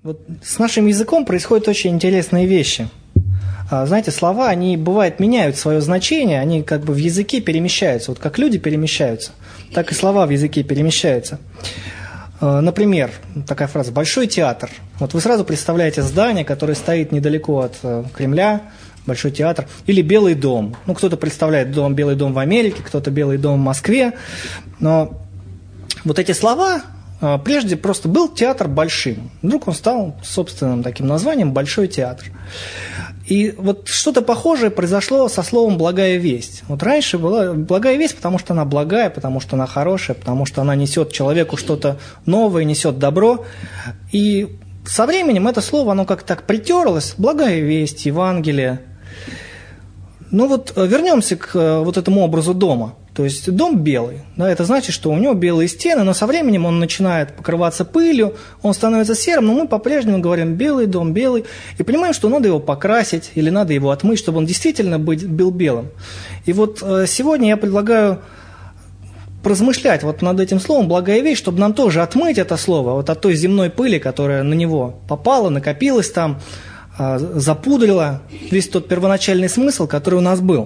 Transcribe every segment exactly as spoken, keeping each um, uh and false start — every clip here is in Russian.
Вот с нашим языком происходят очень интересные вещи. Знаете, слова, они, бывает, меняют свое значение, они как бы в языке перемещаются. Вот как люди перемещаются, так и слова в языке перемещаются. Например, такая фраза «большой театр». Вот вы сразу представляете здание, которое стоит недалеко от Кремля, Большой театр, или Белый дом. Ну, кто-то представляет дом, Белый дом в Америке, кто-то Белый дом в Москве. Но вот эти слова... Прежде просто был театр большим. Вдруг он стал собственным таким названием «Большой театр». И вот что-то похожее произошло со словом «благая весть». Вот раньше была благая весть, потому что она благая, потому что она хорошая, потому что она несет человеку что-то новое, несет добро. И со временем это слово, оно как-то так притерлось. Благая весть, Евангелие. Ну вот вернемся к вот этому образу дома. То есть дом белый, да, это значит, что у него белые стены, но со временем он начинает покрываться пылью, он становится серым, но мы по-прежнему говорим «белый дом, белый», и понимаем, что надо его покрасить или надо его отмыть, чтобы он действительно был белым. И вот сегодня я предлагаю поразмышлять вот над этим словом «благая весть», чтобы нам тоже отмыть это слово вот от той земной пыли, которая на него попала, накопилась там, запудрила весь тот первоначальный смысл, который у нас был.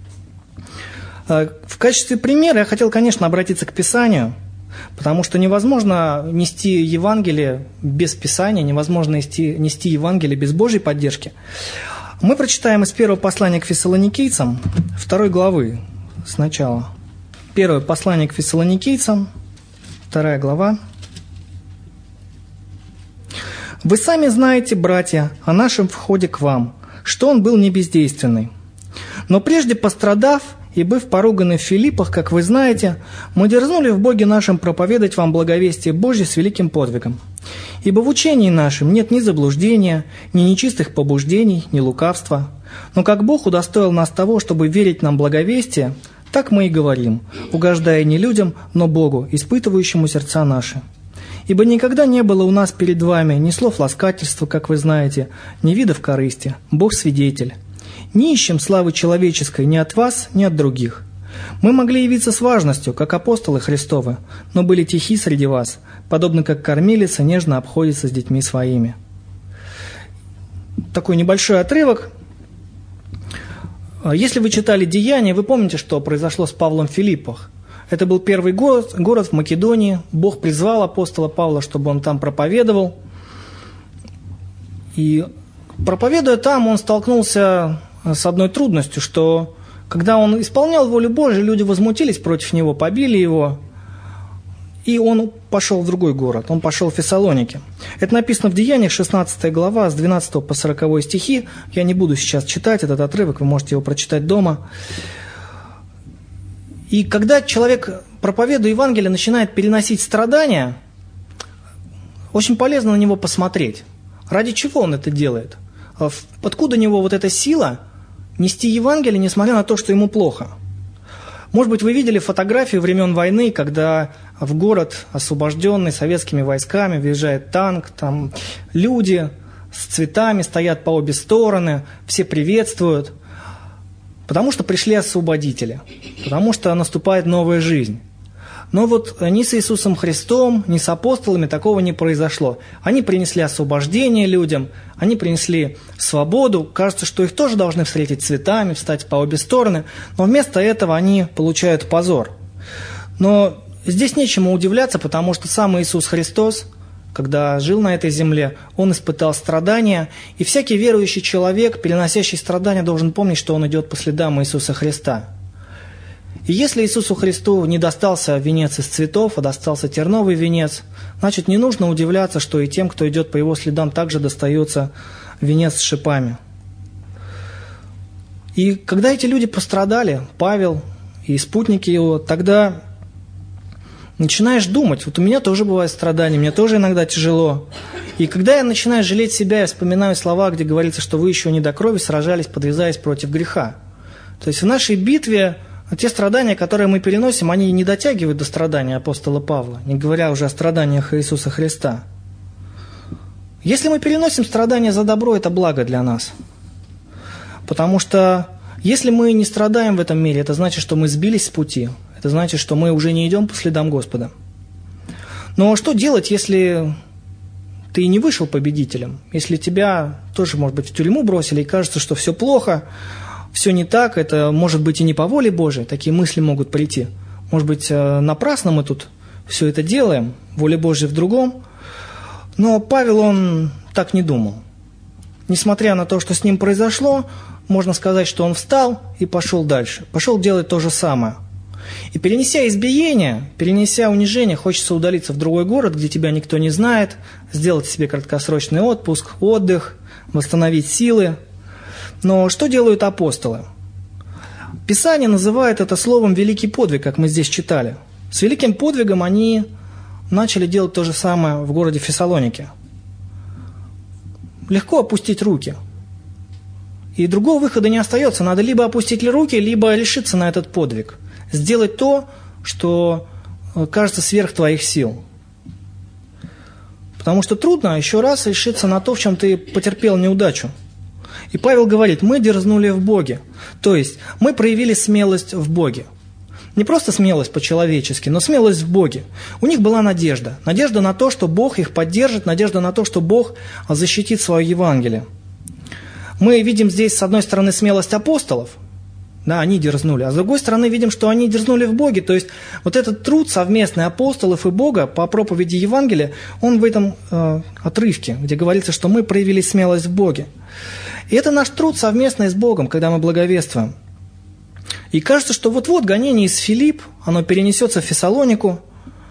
В качестве примера я хотел, конечно, обратиться к Писанию, потому что невозможно нести Евангелие без Писания, невозможно нести, нести Евангелие без Божьей поддержки. Мы прочитаем из первого послания к Фессалоникийцам, второй главы сначала. Первое послание к Фессалоникийцам, вторая глава. «Вы сами знаете, братья, о нашем входе к вам, что он был не бездейственный. Но прежде пострадав, и быв поруганы в Филиппах, как вы знаете, мы дерзнули в Боге нашем проповедать вам благовестие Божье с великим подвигом. Ибо в учении нашем нет ни заблуждения, ни нечистых побуждений, ни лукавства. Но как Бог удостоил нас того, чтобы верить нам благовестие, так мы и говорим, угождая не людям, но Богу, испытывающему сердца наши. Ибо никогда не было у нас перед вами ни слов ласкательства, как вы знаете, ни видов корысти, Бог свидетель. Не ищем славы человеческой ни от вас, ни от других. Мы могли явиться с важностью, как апостолы Христовы, но были тихи среди вас, подобно как кормилица нежно обходится с детьми своими». Такой небольшой отрывок. Если вы читали «Деяния», вы помните, что произошло с Павлом в Филиппах. Это был первый город, город в Македонии. Бог призвал апостола Павла, чтобы он там проповедовал. И проповедуя там, он столкнулся с одной трудностью, что когда он исполнял волю Божию, люди возмутились против него, побили его, и он пошел в другой город, он пошел в Фессалоники. Это написано в Деяниях, шестнадцатая глава, с двенадцатого по сороковой стихи. Я не буду сейчас читать этот отрывок, вы можете его прочитать дома. И когда человек, проповедуя Евангелие, начинает переносить страдания, очень полезно на него посмотреть. Ради чего он это делает? Откуда у него вот эта сила нести Евангелие, несмотря на то, что ему плохо? Может быть, вы видели фотографии времен войны, когда в город, освобожденный советскими войсками, въезжает танк, там люди с цветами стоят по обе стороны, все приветствуют, потому что пришли освободители, потому что наступает новая жизнь. Но вот ни с Иисусом Христом, ни с апостолами такого не произошло. Они принесли освобождение людям, они принесли свободу. Кажется, что их тоже должны встретить цветами, встать по обе стороны, но вместо этого они получают позор. Но здесь нечему удивляться, потому что сам Иисус Христос, когда жил на этой земле, Он испытал страдания, и всякий верующий человек, переносящий страдания, должен помнить, что он идет по следам Иисуса Христа. И если Иисусу Христу не достался венец из цветов, а достался терновый венец, значит, не нужно удивляться, что и тем, кто идет по Его следам, также достается венец с шипами. И когда эти люди пострадали, Павел и спутники его, тогда начинаешь думать, вот у меня тоже бывают страдания, мне тоже иногда тяжело. И когда я начинаю жалеть себя, я вспоминаю слова, где говорится, что вы еще не до крови сражались, подвязаясь против греха. То есть в нашей битве те страдания, которые мы переносим, они не дотягивают до страданий апостола Павла, не говоря уже о страданиях Иисуса Христа. Если мы переносим страдания за добро, это благо для нас. Потому что если мы не страдаем в этом мире, это значит, что мы сбились с пути, это значит, что мы уже не идем по следам Господа. Но что делать, если ты и не вышел победителем, если тебя тоже, может быть, в тюрьму бросили, и кажется, что все плохо, все не так, это может быть и не по воле Божией, такие мысли могут прийти. Может быть, напрасно мы тут все это делаем, воля Божья в другом. Но Павел, он так не думал. Несмотря на то, что с ним произошло, можно сказать, что он встал и пошел дальше. Пошел делать то же самое. И перенеся избиение, перенеся унижение, хочется удалиться в другой город, где тебя никто не знает, сделать себе краткосрочный отпуск, отдых, восстановить силы. Но что делают апостолы? Писание называет это словом «великий подвиг», как мы здесь читали. С великим подвигом они начали делать то же самое в городе Фессалонике. Легко опустить руки. И другого выхода не остается. Надо либо опустить руки, либо решиться на этот подвиг. Сделать то, что кажется сверх твоих сил. Потому что трудно еще раз решиться на то, в чем ты потерпел неудачу. И Павел говорит, мы дерзнули в Боге. То есть мы проявили смелость в Боге. Не просто смелость по-человечески, но смелость в Боге. У них была надежда. Надежда на то, что Бог их поддержит, надежда на то, что Бог защитит свое Евангелие. Мы видим здесь, с одной стороны, смелость апостолов. Да, они дерзнули. А с другой стороны, видим, что они дерзнули в Боге. То есть вот этот труд совместный апостолов и Бога по проповеди Евангелия, он в этом э, отрывке, где говорится, что мы проявили смелость в Боге. И это наш труд совместный с Богом, когда мы благовествуем. И кажется, что вот-вот гонение из Филипп, оно перенесется в Фессалонику.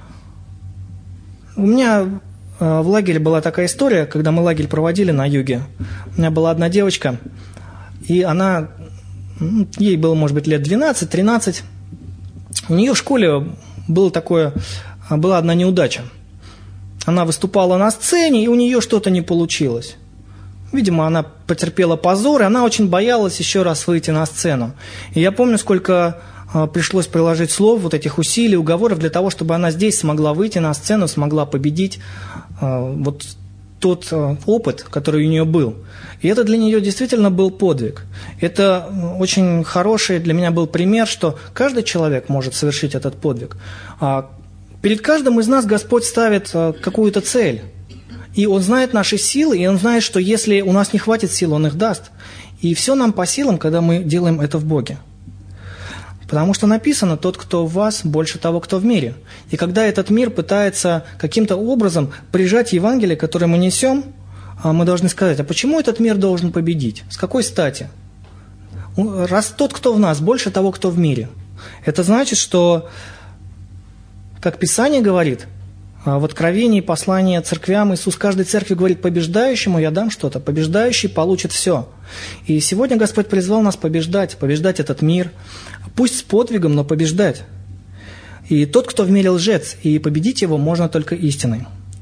У меня э, в лагере была такая история, когда мы лагерь проводили на юге. У меня была одна девочка, и она, ей было, может быть, лет двенадцать-тринадцать. У нее в школе было такое, была одна неудача. Она выступала на сцене, и у нее что-то не получилось. Видимо, она потерпела позор, и она очень боялась еще раз выйти на сцену. И я помню, сколько а, пришлось приложить слов, вот этих усилий, уговоров для того, чтобы она здесь смогла выйти на сцену, смогла победить а, вот тот а, опыт, который у нее был. И это для нее действительно был подвиг. Это очень хороший для меня был пример, что каждый человек может совершить этот подвиг. А перед каждым из нас Господь ставит а, какую-то цель. И Он знает наши силы, и Он знает, что если у нас не хватит сил, Он их даст. И все нам по силам, когда мы делаем это в Боге. Потому что написано, тот, кто в вас, больше того, кто в мире. И когда этот мир пытается каким-то образом прижать Евангелие, которое мы несем, мы должны сказать, а почему этот мир должен победить? С какой стати? Раз тот, кто в нас, больше того, кто в мире. Это значит, что, как Писание говорит, в Откровении, послании церквям, Иисус каждой церкви говорит, побеждающему я дам что-то, побеждающий получит все. И сегодня Господь призвал нас побеждать, побеждать этот мир, пусть с подвигом, но побеждать. И тот, кто в мире лжец, и победить его можно только истиной.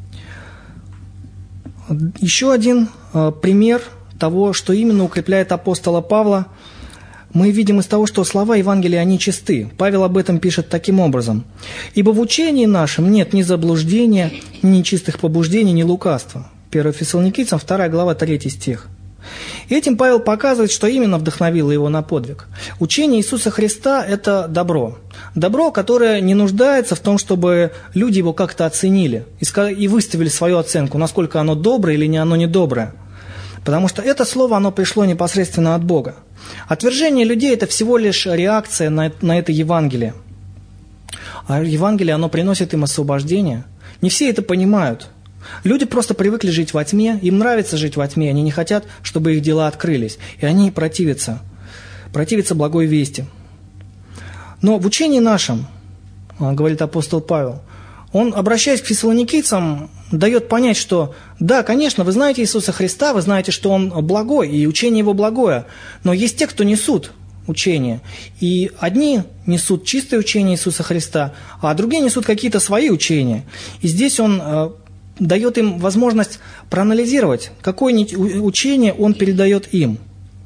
Еще один пример того, что именно укрепляет апостола Павла, мы видим из того, что слова Евангелия, они чисты. Павел об этом пишет таким образом. «Ибо в учении нашем нет ни заблуждения, ни нечистых побуждений, ни лукавства». первое Фессалоникийцам, вторая глава, третий стих. И этим Павел показывает, что именно вдохновило его на подвиг. Учение Иисуса Христа – это добро. Добро, которое не нуждается в том, чтобы люди его как-то оценили и выставили свою оценку, насколько оно доброе или не оно недоброе. Потому что это слово, оно пришло непосредственно от Бога. Отвержение людей – это всего лишь реакция на, на это Евангелие. А Евангелие, оно приносит им освобождение. Не все это понимают. Люди просто привыкли жить во тьме, им нравится жить во тьме, они не хотят, чтобы их дела открылись. И они противятся, противятся благой вести. Но в учении нашем, говорит апостол Павел, он, обращаясь к фессалоникийцам, дает понять, что да, конечно, вы знаете Иисуса Христа, вы знаете, что Он благой, и учение Его благое, но есть те, кто несут учение. И одни несут чистое учение Иисуса Христа, а другие несут какие-то свои учения. И здесь Он э, дает им возможность проанализировать, какое учение Он передает им.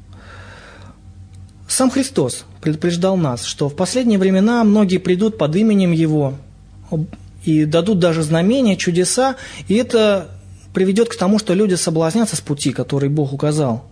Сам Христос предупреждал нас, что в последние времена многие придут под именем Его, и дадут даже знамения, чудеса, и это приведет к тому, что люди соблазнятся с пути, который Бог указал.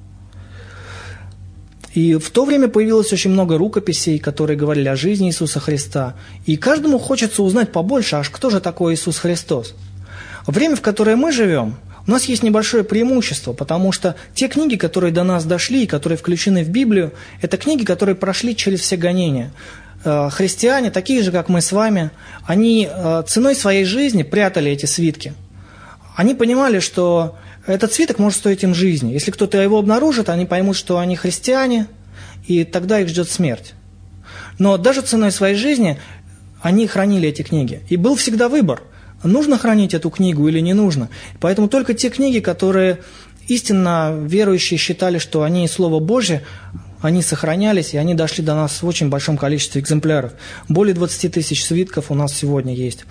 И в то время появилось очень много рукописей, которые говорили о жизни Иисуса Христа, и каждому хочется узнать побольше, аж кто же такой Иисус Христос. Время, в которое мы живем, У нас есть небольшое преимущество, потому что те книги, которые до нас дошли и которые включены в Библию, это книги, которые прошли через все гонения. Христиане, такие же, как мы с вами, они ценой своей жизни прятали эти свитки. Они понимали, что этот свиток может стоить им жизни. Если кто-то его обнаружит, они поймут, что они христиане, и тогда их ждет смерть. Но даже ценой своей жизни они хранили эти книги. И был всегда выбор, нужно хранить эту книгу или не нужно. Поэтому только те книги, которые истинно верующие считали, что они Слово Божье, они сохранялись, и они дошли до нас в очень большом количестве экземпляров. Более двадцати тысяч свитков у нас сегодня есть.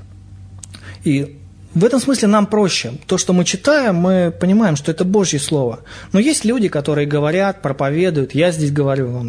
И в этом смысле нам проще. То, что мы читаем, мы понимаем, что это Божье Слово. Но есть люди, которые говорят, проповедуют, я здесь говорю вам,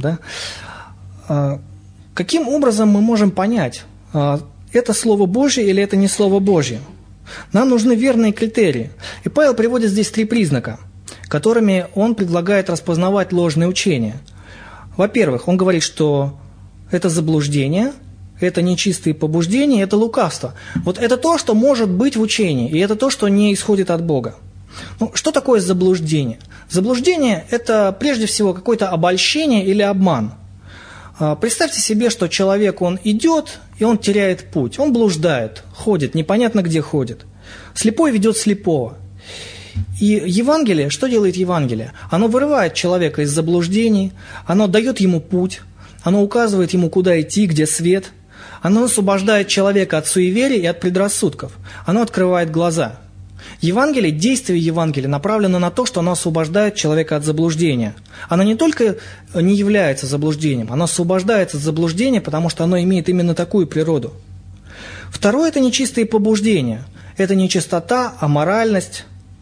да? Каким образом мы можем понять, это Слово Божье или это не Слово Божье? Нам нужны верные критерии. И Павел приводит здесь три признака, которыми он предлагает распознавать ложные учения. Во-первых, он говорит, что это заблуждение, это нечистые побуждения, это лукавство. Вот это то, что может быть в учении, и это то, что не исходит от Бога. Ну, что такое заблуждение? Заблуждение – это прежде всего какое-то обольщение или обман. Представьте себе, что человек, он идет, и он теряет путь, он блуждает, ходит, непонятно где ходит. Слепой ведет слепого. И Евангелие, что делает Евангелие? Оно вырывает человека из заблуждений, оно дает ему путь, оно указывает ему, куда идти, где свет, оно освобождает человека от суеверий и от предрассудков, оно открывает глаза. Евангелие, действие Евангелия направлено на то, что оно освобождает человека от заблуждения. Оно не только не является заблуждением, оно освобождается от заблуждения, потому что оно имеет именно такую природу. Второе – это нечистые побуждения. Это нечистота, аморальность.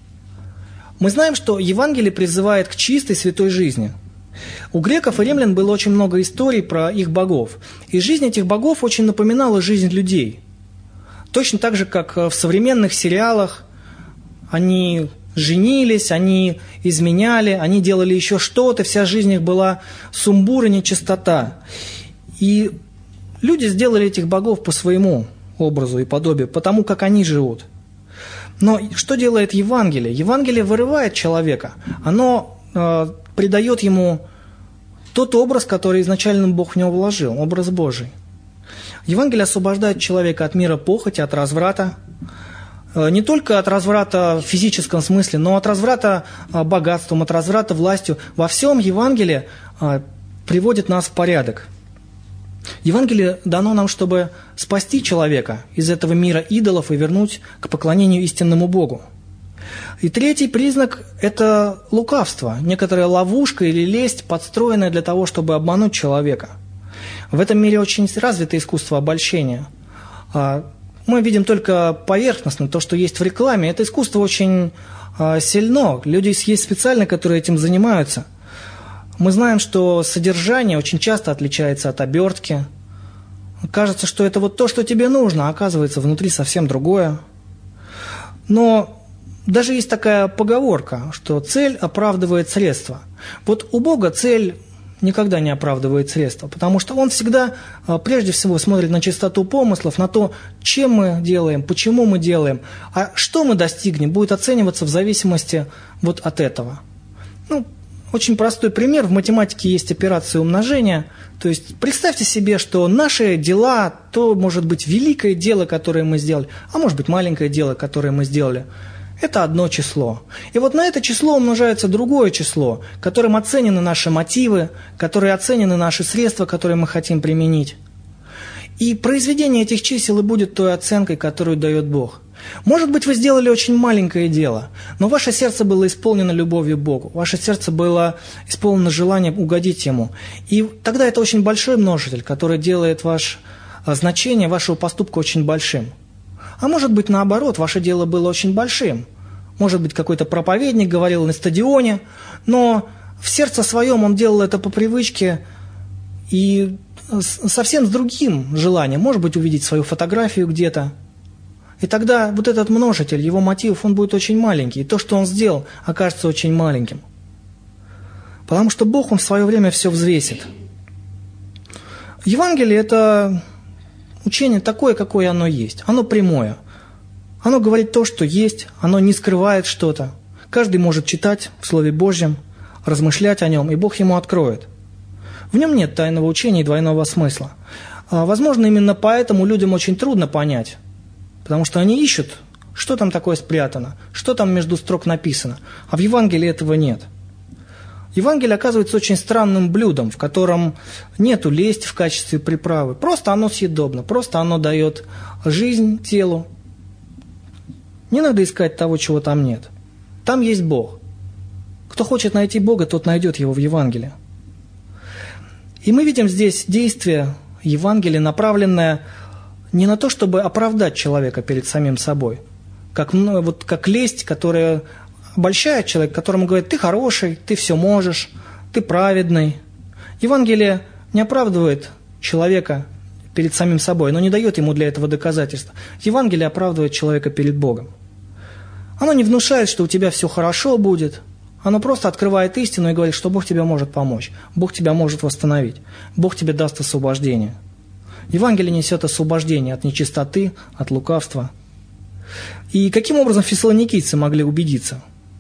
Мы знаем, что Евангелие призывает к чистой, святой жизни. У греков и римлян было очень много историй про их богов. И жизнь этих богов очень напоминала жизнь людей. Точно так же, как в современных сериалах, они женились, они изменяли, они делали еще что-то, вся жизнь их была сумбур и нечистота. И люди сделали этих богов по своему образу и подобию, потому как они живут. Но что делает Евангелие? Евангелие вырывает человека, оно э, придает ему тот образ, который изначально Бог в него вложил, образ Божий. Евангелие освобождает человека от мира похоти, от разврата, не только от разврата в физическом смысле, но от разврата богатством, от разврата властью. Во всем Евангелие приводит нас в порядок. Евангелие дано нам, чтобы спасти человека из этого мира идолов и вернуть к поклонению истинному Богу. И третий признак – это лукавство, некоторая ловушка или лесть, подстроенная для того, чтобы обмануть человека. В этом мире очень развито искусство обольщения. Мы видим только поверхностно то, что есть в рекламе. Это искусство очень э, сильно. Люди есть специально, которые этим занимаются. Мы знаем, что содержание очень часто отличается от обертки. Кажется, что это вот то, что тебе нужно, а оказывается внутри совсем другое. Но даже есть такая поговорка, что цель оправдывает средства. Вот у Бога цель никогда не оправдывает средства, потому что Он всегда, прежде всего, смотрит на чистоту помыслов, на то, чем мы делаем, почему мы делаем, а что мы достигнем, будет оцениваться в зависимости вот от этого. Ну, очень простой пример. В математике есть операция умножения. То есть представьте себе, что наши дела, то может быть великое дело, которое мы сделали, а может быть маленькое дело, которое мы сделали. Это одно число. И вот на это число умножается другое число, которым оценены наши мотивы, которые оценены наши средства, которые мы хотим применить. И произведение этих чисел и будет той оценкой, которую дает Бог. Может быть, вы сделали очень маленькое дело, но ваше сердце было исполнено любовью к Богу, ваше сердце было исполнено желанием угодить Ему. И тогда это очень большой множитель, который делает ваше значение вашего поступка очень большим. А может быть, наоборот, ваше дело было очень большим. Может быть, какой-то проповедник говорил на стадионе, но в сердце своем он делал это по привычке и совсем с другим желанием. Может быть, увидеть свою фотографию где-то. И тогда вот этот множитель, его мотив, он будет очень маленький. И то, что он сделал, окажется очень маленьким. Потому что Бог, Он в свое время все взвесит. Евангелие – это учение такое, какое оно есть. Оно прямое. Оно говорит то, что есть, оно не скрывает что-то. Каждый может читать в Слове Божьем, размышлять о нем, и Бог ему откроет. В нем нет тайного учения и двойного смысла. Возможно, именно поэтому людям очень трудно понять, потому что они ищут, что там такое спрятано, что там между строк написано, а в Евангелии этого нет. Евангелие оказывается очень странным блюдом, в котором нету лести в качестве приправы, просто оно съедобно, просто оно дает жизнь телу. Не надо искать того, чего там нет. Там есть Бог. Кто хочет найти Бога, тот найдет Его в Евангелии. И мы видим здесь действие Евангелия, направленное не на то, чтобы оправдать человека перед самим собой, как, ну, вот, как лесть, которая обольщает человека, которому говорит: ты хороший, ты все можешь, ты праведный. Евангелие не оправдывает человека перед самим собой, но не дает ему для этого доказательства. Евангелие оправдывает человека перед Богом. Оно не внушает, что у тебя все хорошо будет. Оно просто открывает истину и говорит, что Бог тебе может помочь, Бог тебя может восстановить, Бог тебе даст освобождение. Евангелие несет освобождение от нечистоты, от лукавства. И каким образом фессалоникийцы могли убедиться?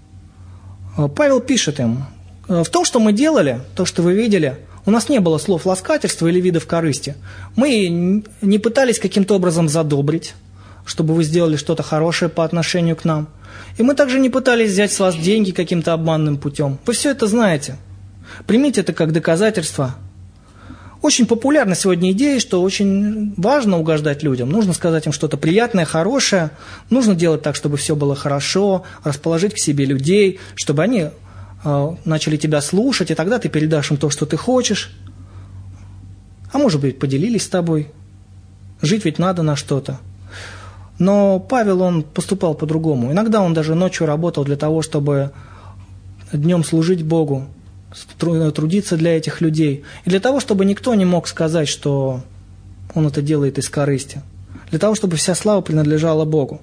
Павел пишет им: в том, что мы делали, то, что вы видели, у нас не было слов ласкательства или видов корысти. Мы не пытались каким-то образом задобрить, чтобы вы сделали что-то хорошее по отношению к нам. И мы также не пытались взять с вас деньги каким-то обманным путем. Вы все это знаете. Примите это как доказательство. Очень популярна сегодня идея, что очень важно угождать людям. Нужно сказать им что-то приятное, хорошее. Нужно делать так, чтобы все было хорошо, расположить к себе людей, чтобы они э, начали тебя слушать, и тогда ты передашь им то, что ты хочешь. А может быть, поделились с тобой. Жить ведь надо на что-то. Но Павел, он поступал по-другому. Иногда он даже ночью работал для того, чтобы днем служить Богу, трудиться для этих людей. И для того, чтобы никто не мог сказать, что он это делает из корысти. Для того, чтобы вся слава принадлежала Богу.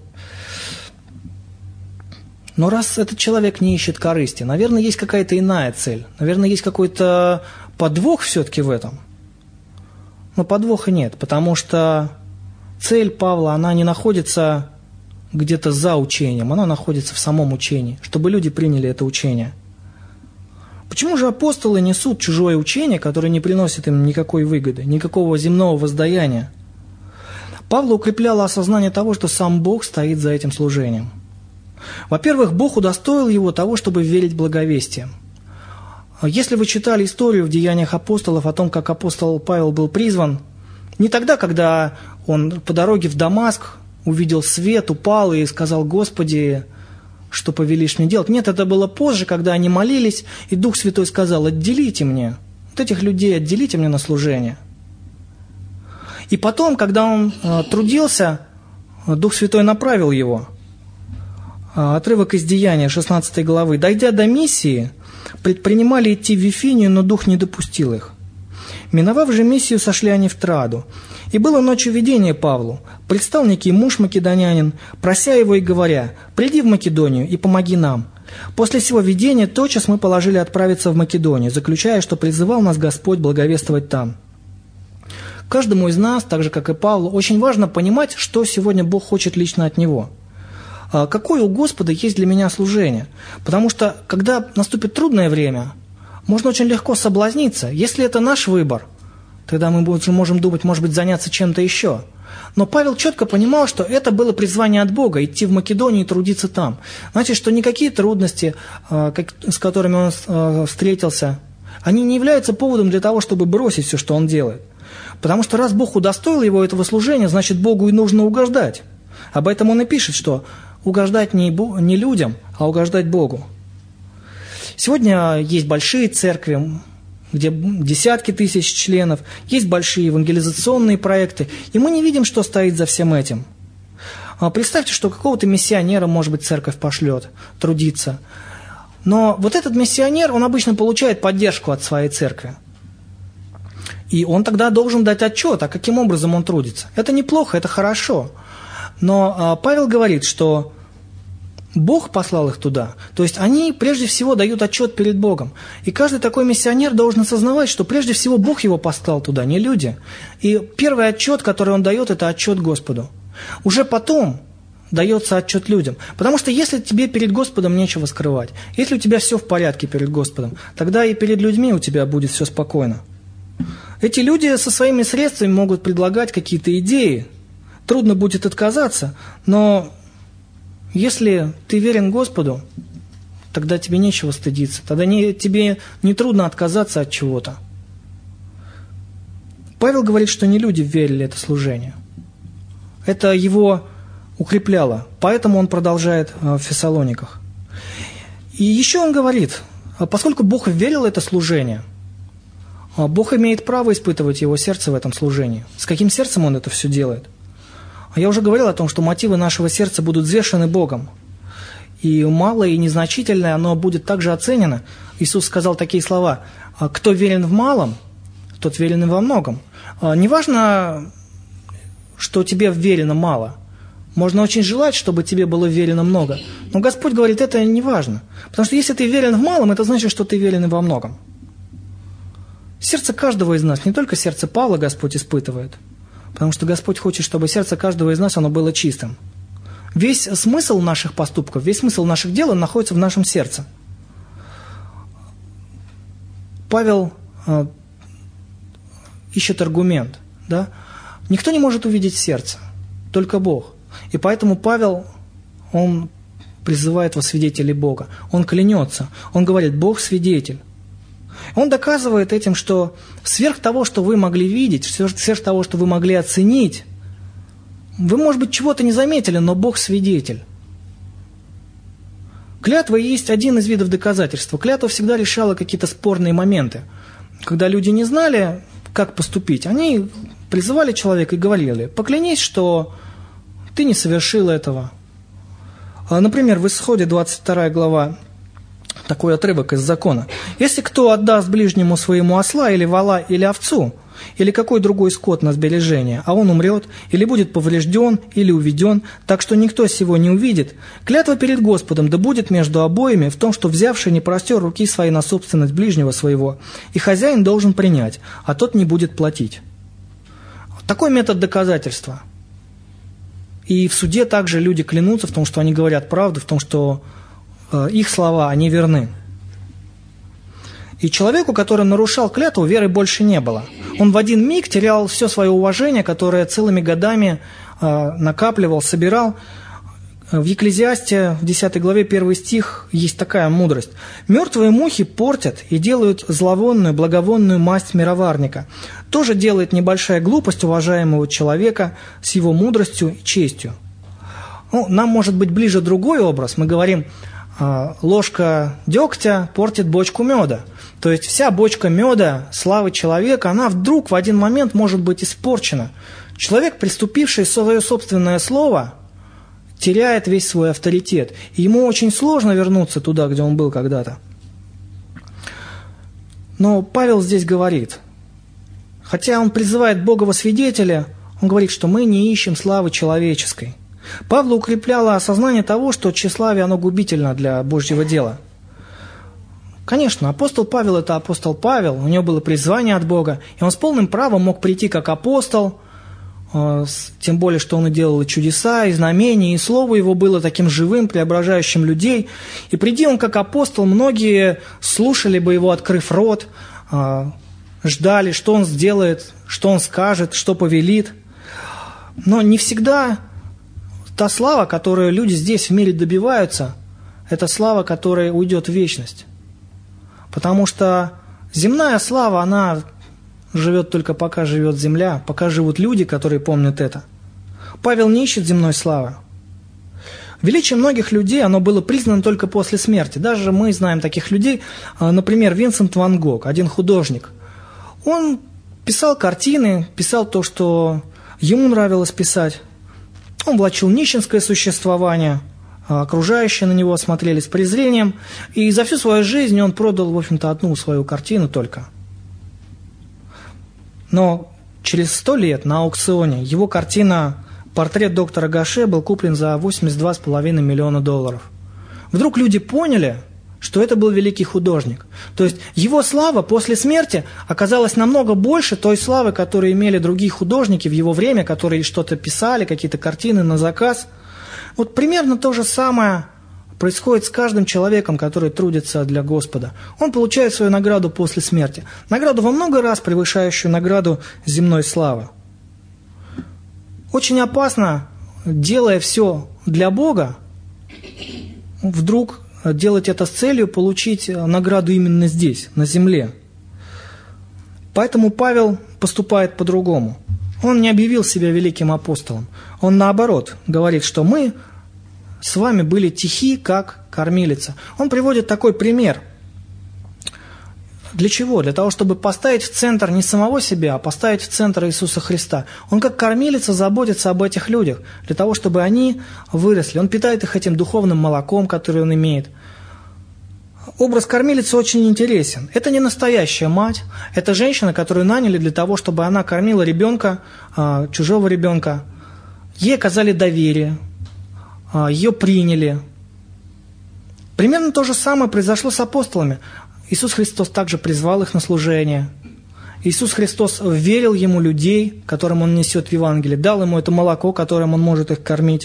Но раз этот человек не ищет корысти, наверное, есть какая-то иная цель. Наверное, есть какой-то подвох все-таки в этом. Но подвоха нет, потому что цель Павла, она не находится где-то за учением, она находится в самом учении, чтобы люди приняли это учение. Почему же апостолы несут чужое учение, которое не приносит им никакой выгоды, никакого земного воздаяния? Павла укрепляло осознание того, что сам Бог стоит за этим служением. Во-первых, Бог удостоил его того, чтобы верить благовестием. Если вы читали историю в Деяниях апостолов о том, как апостол Павел был призван, не тогда, когда он по дороге в Дамаск увидел свет, упал и сказал: «Господи, что повелишь мне делать?» Нет, это было позже, когда они молились, и Дух Святой сказал: «Отделите мне, вот этих людей отделите мне на служение». И потом, когда он э, трудился, Дух Святой направил его. Э, отрывок из Деяния, шестнадцатой главы. «Дойдя до Миссии, предпринимали идти в Вифинию, но Дух не допустил их. Миновав же Миссию, сошли они в Траду. И было ночью видение Павлу. Предстал некий муж македонянин, прося его и говоря: «Приди в Македонию и помоги нам». После сего видения тотчас мы положили отправиться в Македонию, заключая, что призывал нас Господь благовествовать там». Каждому из нас, так же как и Павлу, очень важно понимать, что сегодня Бог хочет лично от него. Какое у Господа есть для меня служение? Потому что, когда наступит трудное время, можно очень легко соблазниться. Если это наш выбор, тогда мы можем думать, может быть, заняться чем-то еще. Но Павел четко понимал, что это было призвание от Бога, идти в Македонию и трудиться там. Значит, что никакие трудности, с которыми он встретился, они не являются поводом для того, чтобы бросить все, что он делает. Потому что раз Бог удостоил его этого служения, значит, Богу и нужно угождать. Об этом он и пишет, что угождать не, не людям, а угождать Богу. Сегодня есть большие церкви, где десятки тысяч членов, есть большие евангелизационные проекты, и мы не видим, что стоит за всем этим. Представьте, что какого-то миссионера, может быть, церковь пошлет трудиться. Но вот этот миссионер, он обычно получает поддержку от своей церкви. И он тогда должен дать отчет, а каким образом он трудится. Это неплохо, это хорошо. Но Павел говорит, что Бог послал их туда. То есть они прежде всего дают отчет перед Богом. И каждый такой миссионер должен осознавать, что прежде всего Бог его послал туда, не люди. И первый отчет, который он дает, это отчет Господу. Уже потом, дается отчет людям. Потому что если тебе перед Господом нечего скрывать, если у тебя все в порядке перед Господом, тогда и перед людьми у тебя будет все спокойно. Эти люди со своими средствами могут предлагать какие-то идеи. Трудно будет отказаться, но если ты верен Господу, тогда тебе нечего стыдиться, тогда не, тебе не трудно отказаться от чего-то. Павел говорит, что не люди верили это служение. Это его укрепляло, поэтому он продолжает в Фессалониках. И еще он говорит, поскольку Бог верил в это служение, Бог имеет право испытывать его сердце в этом служении. С каким сердцем он это все делает? Я уже говорил о том, что мотивы нашего сердца будут взвешены Богом. И малое, и незначительное, оно будет также оценено. Иисус сказал такие слова: «Кто верен в малом, тот верен и во многом». Неважно, что тебе верено мало. Можно очень желать, чтобы тебе было верено много. Но Господь говорит, это не важно. Потому что если ты верен в малом, это значит, что ты верен и во многом. Сердце каждого из нас, не только сердце Павла Господь испытывает. Потому что Господь хочет, чтобы сердце каждого из нас оно было чистым. Весь смысл наших поступков, весь смысл наших дел, он находится в нашем сердце. Павел э, ищет аргумент. Да? Никто не может увидеть сердце, только Бог. И поэтому Павел, он призывает во свидетелей Бога. Он клянется, он говорит, Бог свидетель. Он доказывает этим, что сверх того, что вы могли видеть, сверх того, что вы могли оценить, вы, может быть, чего-то не заметили, но Бог свидетель. Клятва есть один из видов доказательства. Клятва всегда решала какие-то спорные моменты. Когда люди не знали, как поступить, они призывали человека и говорили, поклянись, что ты не совершил этого. Например, в Исходе двадцать вторая глава, такой отрывок из закона. Если кто отдаст ближнему своему осла или вола или овцу, или какой другой скот на сбережение, а он умрет, или будет поврежден, или уведен, так что никто сего не увидит, клятва перед Господом да будет между обоими в том, что взявший не простер руки свои на собственность ближнего своего, и хозяин должен принять, а тот не будет платить. Такой метод доказательства. И в суде также люди клянутся в том, что они говорят правду, в том, что э, их слова, они верны. И человеку, который нарушал клятву, веры больше не было. Он в один миг терял все свое уважение, которое целыми годами э, накапливал, собирал. В Екклезиасте, в десятой главе, первый стих, есть такая мудрость. «Мертвые мухи портят и делают зловонную, благовонную масть мироварника. Тоже делает небольшая глупость уважаемого человека с его мудростью и честью». Ну, нам может быть ближе другой образ. Мы говорим, ложка дегтя портит бочку меда. То есть вся бочка меда, славы человека, она вдруг в один момент может быть испорчена. Человек, приступивший свое собственное слово, теряет весь свой авторитет. И ему очень сложно вернуться туда, где он был когда-то. Но Павел здесь говорит, хотя он призывает Бога во свидетеля, он говорит, что мы не ищем славы человеческой. Павла укрепляло осознание того, что тщеславие, оно губительно для Божьего дела. Конечно, апостол Павел – это апостол Павел, у него было призвание от Бога, и он с полным правом мог прийти как апостол, тем более, что он и делал и чудеса, и знамения, и слово его было таким живым, преображающим людей. И приди он как апостол, многие слушали бы его, открыв рот, ждали, что он сделает, что он скажет, что повелит. Но не всегда та слава, которую люди здесь в мире добиваются, это слава, которая уйдет в вечность. Потому что земная слава, она живет только пока живет земля, пока живут люди, которые помнят это. Павел не ищет земной славы. Величие многих людей, оно было признано только после смерти. Даже мы знаем таких людей, например, Винсент Ван Гог, один художник. Он писал картины, писал то, что ему нравилось писать. Он влачил нищенское существование, окружающие на него смотрели с презрением, и за всю свою жизнь он продал, в общем-то, одну свою картину только. Но через сто лет на аукционе его картина «Портрет доктора Гаше» был куплен за восемьдесят два с половиной миллиона долларов. Вдруг люди поняли, что это был великий художник. То есть его слава после смерти оказалась намного больше той славы, которую имели другие художники в его время, которые что-то писали, какие-то картины на заказ. Вот примерно то же самое происходит с каждым человеком, который трудится для Господа. Он получает свою награду после смерти. Награду во много раз превышающую награду земной славы. Очень опасно, делая все для Бога, вдруг делать это с целью получить награду именно здесь, на земле. Поэтому Павел поступает по-другому. Он не объявил себя великим апостолом. Он наоборот говорит, что мы с вами были тихи, как кормилица. Он приводит такой пример. Для чего? Для того, чтобы поставить в центр не самого себя, а поставить в центр Иисуса Христа. Он как кормилица заботится об этих людях, для того, чтобы они выросли. Он питает их этим духовным молоком, которое он имеет. Образ кормилицы очень интересен. Это не настоящая мать, это женщина, которую наняли для того, чтобы она кормила ребенка, чужого ребенка. Ей оказали доверие, ее приняли. Примерно то же самое произошло с апостолами. Иисус Христос также призвал их на служение. Иисус Христос верил ему людей, которым он несет в Евангелие, дал ему это молоко, которым он может их кормить.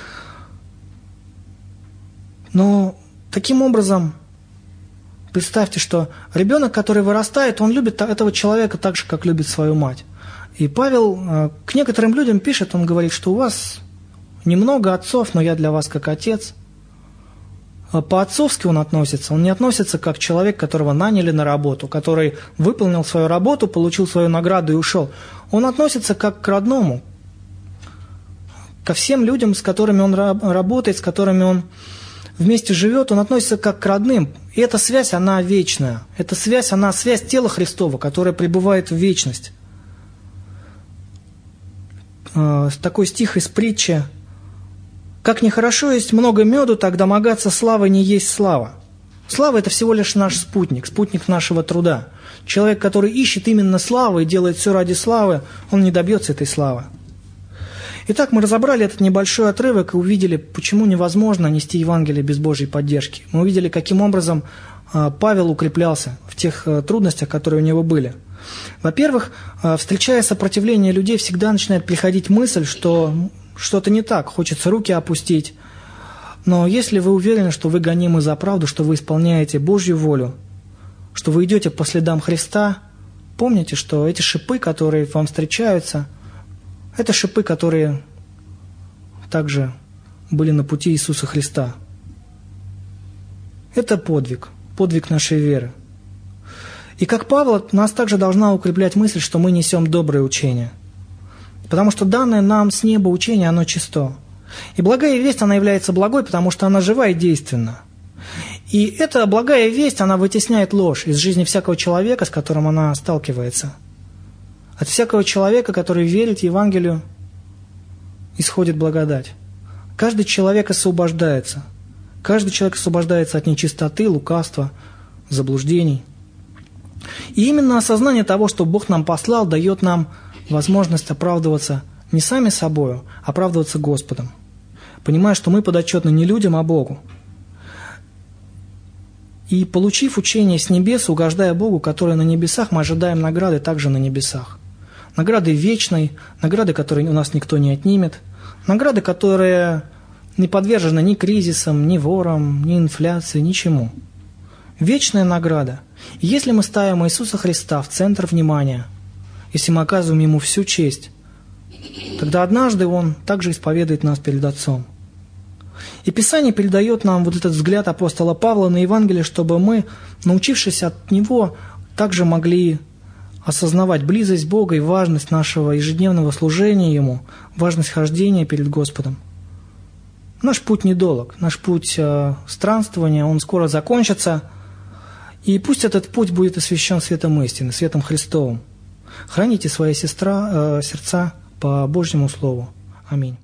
Но таким образом, представьте, что ребенок, который вырастает, он любит этого человека так же, как любит свою мать. И Павел к некоторым людям пишет, он говорит, что у вас немного отцов, но я для вас как отец. По-отцовски он относится. Он не относится как человек, которого наняли на работу, который выполнил свою работу, получил свою награду и ушел. Он относится как к родному, ко всем людям, с которыми он работает, с которыми он вместе живет, он относится как к родным. И эта связь, она вечная. Эта связь, она связь тела Христова, которая пребывает в вечность. Такой стих из притчи. «Как нехорошо есть много меду, так домогаться славы не есть слава». Слава – это всего лишь наш спутник, спутник нашего труда. Человек, который ищет именно славы и делает все ради славы, он не добьется этой славы. Итак, мы разобрали этот небольшой отрывок и увидели, почему невозможно нести Евангелие без Божьей поддержки. Мы увидели, каким образом Павел укреплялся в тех трудностях, которые у него были. Во-первых, встречая сопротивление людей, всегда начинает приходить мысль, что что-то не так, хочется руки опустить. Но если вы уверены, что вы гонимы за правду, что вы исполняете Божью волю, что вы идете по следам Христа, помните, что эти шипы, которые вам встречаются, это шипы, которые также были на пути Иисуса Христа. Это подвиг, подвиг нашей веры. И как Павел, нас также должна укреплять мысль, что мы несем доброе учение. Потому что данное нам с неба учение, оно чисто. И благая весть, она является благой, потому что она жива и действенна. И эта благая весть, она вытесняет ложь из жизни всякого человека, с которым она сталкивается. От всякого человека, который верит Евангелию, исходит благодать. Каждый человек освобождается. Каждый человек освобождается от нечистоты, лукавства, заблуждений. И именно осознание того, что Бог нам послал, дает нам возможность оправдываться не сами собою, а оправдываться Господом. Понимая, что мы подотчетны не людям, а Богу. И получив учение с небес, угождая Богу, который на небесах, мы ожидаем награды также на небесах. Награды вечной, награды, которые у нас никто не отнимет, награды, которые не подвержены ни кризисам, ни ворам, ни инфляции, ничему. Вечная награда. И если мы ставим Иисуса Христа в центр внимания, если мы оказываем Ему всю честь, тогда однажды Он также исповедует нас перед Отцом. И Писание передает нам вот этот взгляд апостола Павла на Евангелие, чтобы мы, научившись от него, также могли осознавать близость Бога и важность нашего ежедневного служения Ему, важность хождения перед Господом. Наш путь недолг, наш путь э, странствования, он скоро закончится, и пусть этот путь будет освящен светом истины, светом Христовым. Храните свои сестра, э, сердца по Божьему Слову. Аминь.